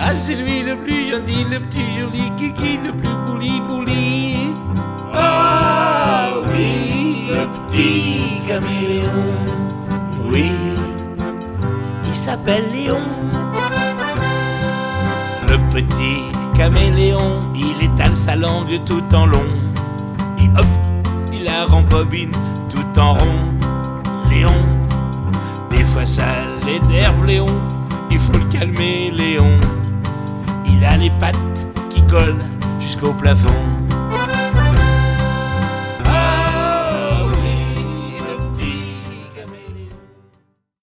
Ah, c'est lui le plus gentil, le petit joli kiki, le plus bouli-bouli. Ah oui, le petit caméléon. Oui, il s'appelle Léon. Le petit caméléon, il étale sa langue tout en long. Et hop, il la rembobine tout en rond. Léon, des fois ça l'énerve Léon. Il faut le calmer Léon. Il a les pattes qui collent jusqu'au plafond.